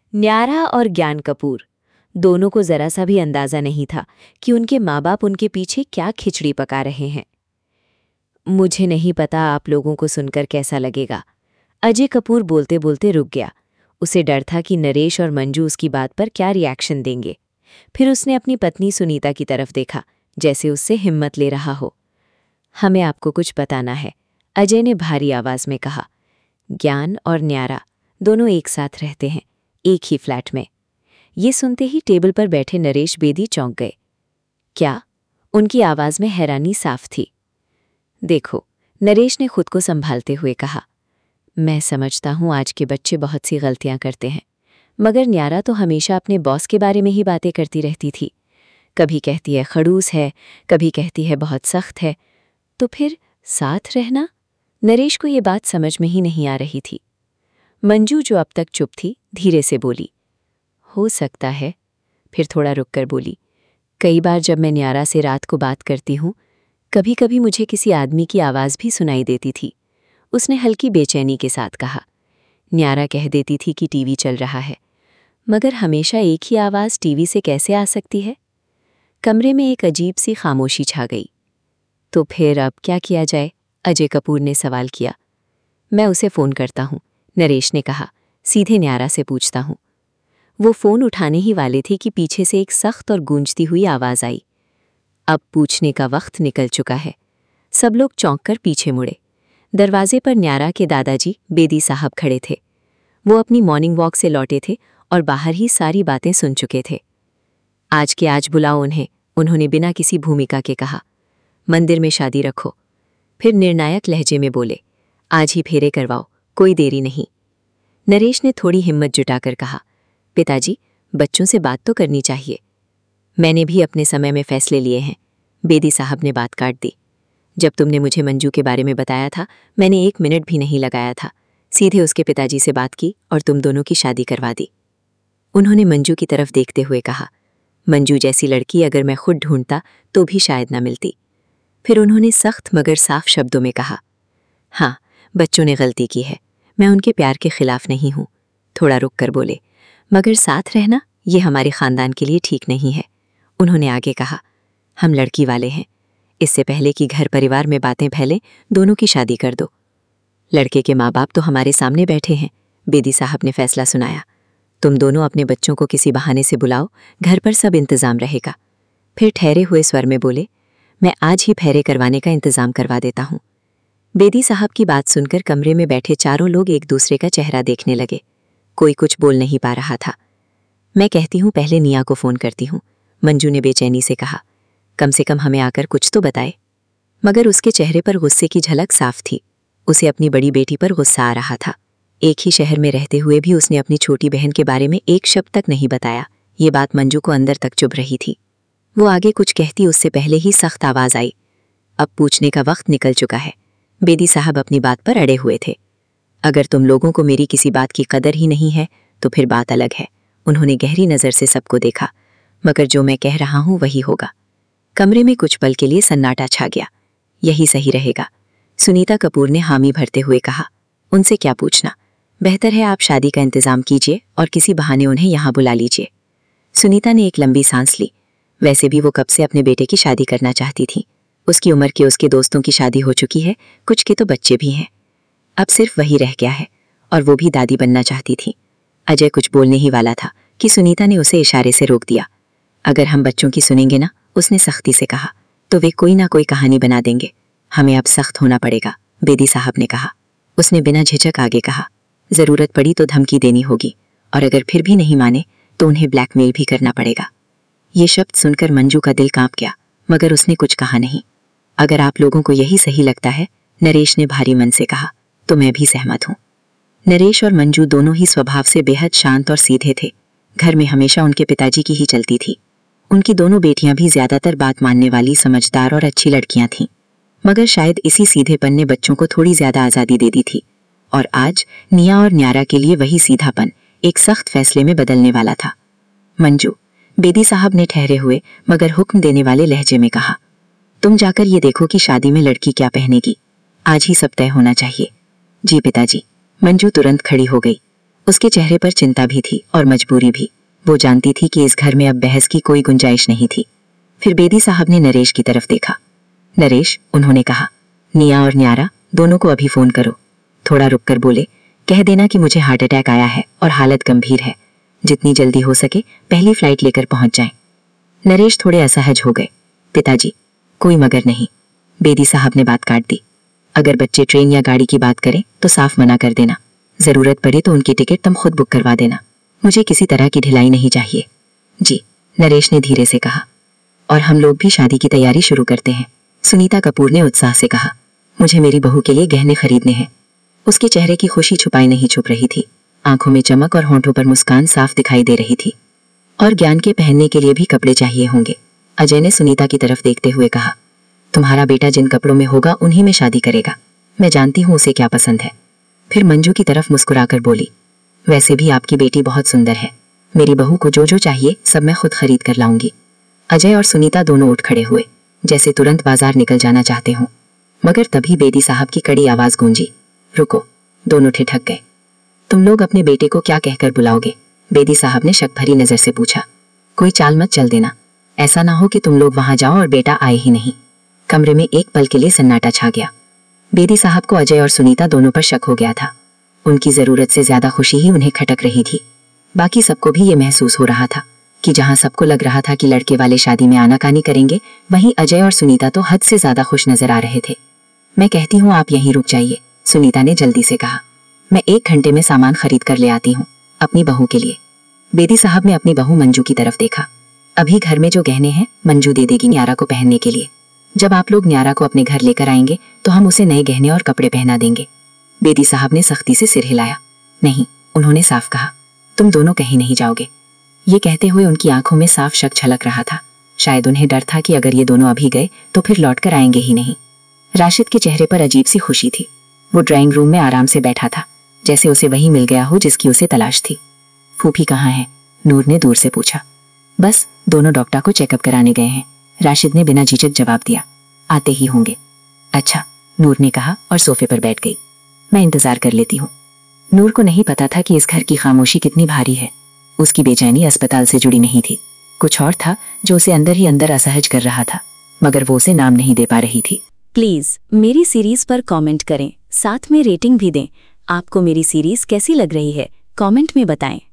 न्यारा और ज्ञान कपूर दोनों को जरा सा भी अंदाजा नहीं था कि उनके माँ बाप उनके पीछे क्या खिचड़ी पका रहे हैं। मुझे नहीं पता आप लोगों को सुनकर कैसा लगेगा। अजय कपूर बोलते बोलते रुक गया। उसे डर था कि नरेश और मंजू उसकी बात पर क्या रिएक्शन देंगे। फिर उसने अपनी पत्नी सुनीता की तरफ देखा, जैसे उससे हिम्मत ले रहा हो। हमें आपको कुछ बताना है, अजय ने भारी आवाज में कहा। ज्ञान और न्यारा दोनों एक साथ रहते हैं, एक ही फ्लैट में। ये सुनते ही टेबल पर बैठे नरेश बेदी चौंक गए। क्या? उनकी आवाज में हैरानी साफ थी। देखो, नरेश ने खुद को संभालते हुए कहा, मैं समझता हूं आज के बच्चे बहुत सी गलतियां करते हैं, मगर न्यारा तो हमेशा अपने बॉस के बारे में ही बातें करती रहती थी। कभी कहती है खड़ूस है, कभी कहती है बहुत सख्त है, तो फिर साथ रहना? नरेश को ये बात समझ में ही नहीं आ रही थी। मंजू, जो अब तक चुप थी, धीरे से बोली, हो सकता है। फिर थोड़ा रुककर बोली, कई बार जब मैं न्यारा से रात को बात करती हूँ, कभी कभी मुझे किसी आदमी की आवाज़ भी सुनाई देती थी। उसने हल्की बेचैनी के साथ कहा। न्यारा कह देती थी कि टीवी चल रहा है, मगर हमेशा एक ही आवाज़ टीवी से कैसे आ सकती है? कमरे में एक अजीब सी खामोशी छा गई। तो फिर अब क्या किया जाए? अजय कपूर ने सवाल किया। मैं उसे फ़ोन करता हूँ, नरेश ने कहा। सीधे न्यारा से पूछता हूँ। वो फ़ोन उठाने ही वाले थे कि पीछे से एक सख्त और गूंजती हुई आवाज़ आई। अब पूछने का वक्त निकल चुका है। सब लोग चौंक कर पीछे मुड़े। दरवाजे पर न्यारा के दादाजी बेदी साहब खड़े थे। वो अपनी मॉर्निंग वॉक से लौटे थे और बाहर ही सारी बातें सुन चुके थे। आज के आज बुलाओ उन्हें, उन्होंने बिना किसी भूमिका के कहा। मंदिर में शादी रखो। फिर निर्णायक लहजे में बोले, आज ही फेरे करवाओ, कोई देरी नहीं। नरेश ने थोड़ी हिम्मत जुटाकर कहा, पिताजी, बच्चों से बात तो करनी चाहिए। मैंने भी अपने समय में फैसले लिए हैं, बेदी साहब ने बात काट दी। जब तुमने मुझे मंजू के बारे में बताया था, मैंने 1 मिनट भी नहीं लगाया था। सीधे उसके पिताजी से बात की और तुम दोनों की शादी करवा दी। उन्होंने मंजू की तरफ देखते हुए कहा, मंजू जैसी लड़की अगर मैं खुद ढूंढता तो भी शायद ना मिलती। फिर उन्होंने सख्त मगर साफ शब्दों में कहा, हाँ, बच्चों ने गलती की है, मैं उनके प्यार के खिलाफ नहीं हूँ। थोड़ा रुक कर बोले, मगर साथ रहना ये हमारे खानदान के लिए ठीक नहीं है। उन्होंने आगे कहा, हम लड़की वाले हैं, इससे पहले कि घर परिवार में बातें फैलें, दोनों की शादी कर दो। लड़के के माँ बाप तो हमारे सामने बैठे हैं, बेदी साहब ने फैसला सुनाया। तुम दोनों अपने बच्चों को किसी बहाने से बुलाओ, घर पर सब इंतजाम रहेगा। फिर ठहरे हुए स्वर में बोले, मैं आज ही फेरे करवाने का इंतजाम करवा देता हूँ। बेदी साहब की बात सुनकर कमरे में बैठे चारों लोग एक दूसरे का चेहरा देखने लगे। कोई कुछ बोल नहीं पा रहा था। मैं कहती हूँ पहले निया को फ़ोन करती हूँ, मंजू ने बेचैनी से कहा। कम से कम हमें आकर कुछ तो बताए। मगर उसके चेहरे पर गुस्से की झलक साफ थी। उसे अपनी बड़ी बेटी पर गुस्सा आ रहा था। एक ही शहर में रहते हुए भी उसने अपनी छोटी बहन के बारे में एक शब्द तक नहीं बताया। ये बात मंजू को अंदर तक चुभ रही थी। वो आगे कुछ कहती उससे पहले ही सख्त आवाज आई, अब पूछने का वक्त निकल चुका है। बेदी साहब अपनी बात पर अड़े हुए थे। अगर तुम लोगों को मेरी किसी बात की कदर ही नहीं है तो फिर बात अलग है। उन्होंने गहरी नज़र से सबको देखा, मगर जो मैं कह रहा हूं वही होगा। कमरे में कुछ पल के लिए सन्नाटा छा गया। यही सही रहेगा, सुनीता कपूर ने हामी भरते हुए कहा। उनसे क्या पूछना, बेहतर है आप शादी का इंतजाम कीजिए और किसी बहाने उन्हें यहाँ बुला लीजिए। सुनीता ने एक लंबी सांस ली। वैसे भी वो कब से अपने बेटे की शादी करना चाहती थी। उसकी उम्र के उसके दोस्तों की शादी हो चुकी है, कुछ के तो बच्चे भी हैं। अब सिर्फ वही रह गया है और वो भी दादी बनना चाहती थी। अजय कुछ बोलने ही वाला था कि सुनीता ने उसे इशारे से रोक दिया। अगर हम बच्चों की सुनेंगे ना, उसने सख्ती से कहा, तो वे कोई ना कोई कहानी बना देंगे। हमें अब सख्त होना पड़ेगा, बेदी साहब ने कहा। उसने बिना झिझक आगे कहा, जरूरत पड़ी तो धमकी देनी होगी और अगर फिर भी नहीं माने तो उन्हें ब्लैकमेल भी करना पड़ेगा। ये शब्द सुनकर मंजू का दिल कांप गया, मगर उसने कुछ कहा नहीं। अगर आप लोगों को यही सही लगता है, नरेश ने भारी मन से कहा, तो मैं भी सहमत हूँ। नरेश और मंजू दोनों ही स्वभाव से बेहद शांत और सीधे थे। घर में हमेशा उनके पिताजी की ही चलती थी। उनकी दोनों बेटियां भी ज्यादातर बात मानने वाली, समझदार और अच्छी लड़कियां थीं। मगर शायद इसी सीधेपन ने बच्चों को थोड़ी ज्यादा आज़ादी दे दी थी। और आज निया और न्यारा के लिए वही सीधापन एक सख्त फैसले में बदलने वाला था। मंजू, बेदी साहब ने ठहरे हुए मगर हुक्म देने वाले लहजे में कहा, तुम जाकर ये देखो कि शादी में लड़की क्या पहनेगी। आज ही सब तय होना चाहिए। जी पिताजी। मंजू तुरंत खड़ी हो गई। उसके चेहरे पर चिंता भी थी और मजबूरी भी। वो जानती थी कि इस घर में अब बहस की कोई गुंजाइश नहीं थी। फिर बेदी साहब ने नरेश की तरफ देखा। नरेश, उन्होंने कहा, निया और न्यारा दोनों को अभी फोन करो। थोड़ा रुककर बोले, कह देना कि मुझे हार्ट अटैक आया है और हालत गंभीर है। जितनी जल्दी हो सके पहली फ्लाइट लेकर पहुंच जाएं। नरेश थोड़े असहज हो गए। पिताजी, कोई मगर नहीं। बेदी साहब ने बात काट दी। अगर बच्चे ट्रेन या गाड़ी की बात करें तो साफ मना कर देना। जरूरत पड़े तो उनकी टिकट तुम खुद बुक करवा देना। मुझे किसी तरह की ढिलाई नहीं चाहिए। जी, नरेश ने धीरे से कहा। और हम लोग भी शादी की तैयारी शुरू करते हैं, सुनीता कपूर ने उत्साह से कहा। मुझे मेरी बहू के लिए गहने खरीदने हैं। उसके चेहरे की खुशी छुपाई नहीं छुप रही थी। आंखों में चमक और होंठों पर मुस्कान साफ दिखाई दे रही थी। और ज्ञान के पहनने के लिए भी कपड़े चाहिए होंगे। अजय ने सुनीता की तरफ देखते हुए कहा, तुम्हारा बेटा जिन कपड़ों में होगा उन्हीं में शादी करेगा। मैं जानती हूँ उसे क्या पसंद है। फिर मंजू की तरफ मुस्कुराकर बोली, वैसे भी आपकी बेटी बहुत सुंदर है। मेरी बहू को जो जो चाहिए सब मैं खुद खरीद कर लाऊंगी। अजय और सुनीता दोनों उठ खड़े हुए, जैसे तुरंत बाजार निकल जाना चाहते हों। मगर तभी बेदी साहब की कड़ी आवाज गूंजी, रुको। दोनों ठिठक गए। तुम लोग अपने बेटे को क्या कहकर बुलाओगे? बेदी साहब ने शक भरी नजर से पूछा। कोई चाल मत चल देना, ऐसा ना हो कि तुम लोग वहां जाओ और बेटा आए ही नहीं। कमरे में एक पल के लिए सन्नाटा छा गया। बेदी साहब को अजय और सुनीता दोनों पर शक हो गया था। उनकी जरूरत से ज्यादा खुशी ही उन्हें खटक रही थी। बाकी सबको भी ये महसूस हो रहा था कि जहां सबको लग रहा था कि लड़के वाले शादी में आनाकानी करेंगे, वहीं अजय और सुनीता तो हद से ज्यादा खुश नजर आ रहे थे। मैं कहती हूँ आप यहीं रुक जाइए, सुनीता ने जल्दी से कहा। मैं 1 घंटे में सामान खरीद कर ले आती हूँ, अपनी बहू के लिए। बेदी साहब ने अपनी बहू मंजू की तरफ देखा। अभी घर में जो गहने हैं मंजू दे देगी न्यारा को पहनने के लिए। जब आप लोग न्यारा को अपने घर लेकर आएंगे तो हम उसे नए गहने और कपड़े पहना देंगे। बेदी साहब ने सख्ती से सिर हिलाया। नहीं, उन्होंने साफ कहा, तुम दोनों कहीं नहीं जाओगे। ये कहते हुए उनकी आंखों में साफ शक झलक रहा था। शायद उन्हें डर था कि अगर ये दोनों अभी गए तो फिर लौट कर आएंगे ही नहीं। राशिद के चेहरे पर अजीब सी खुशी थी। वो ड्राइंग रूम में आराम से बैठा था, जैसे उसे वही मिल गया हो जिसकी उसे तलाश थी। फूफी कहाँ है? नूर ने दूर से पूछा। बस दोनों डॉक्टर को चेकअप कराने गए हैं, राशिद ने बिना झिझक जवाब दिया। आते ही होंगे। अच्छा, नूर ने कहा और सोफे पर बैठ गई। मैं इंतजार कर लेती हूँ। नूर को नहीं पता था कि इस घर की खामोशी कितनी भारी है। उसकी बेचैनी अस्पताल से जुड़ी नहीं थी, कुछ और था जो उसे अंदर ही अंदर असहज कर रहा था, मगर वो उसे नाम नहीं दे पा रही थी। प्लीज मेरी सीरीज पर कमेंट करें, साथ में रेटिंग भी दें। आपको मेरी सीरीज कैसी लग रही है कमेंट में बताएं।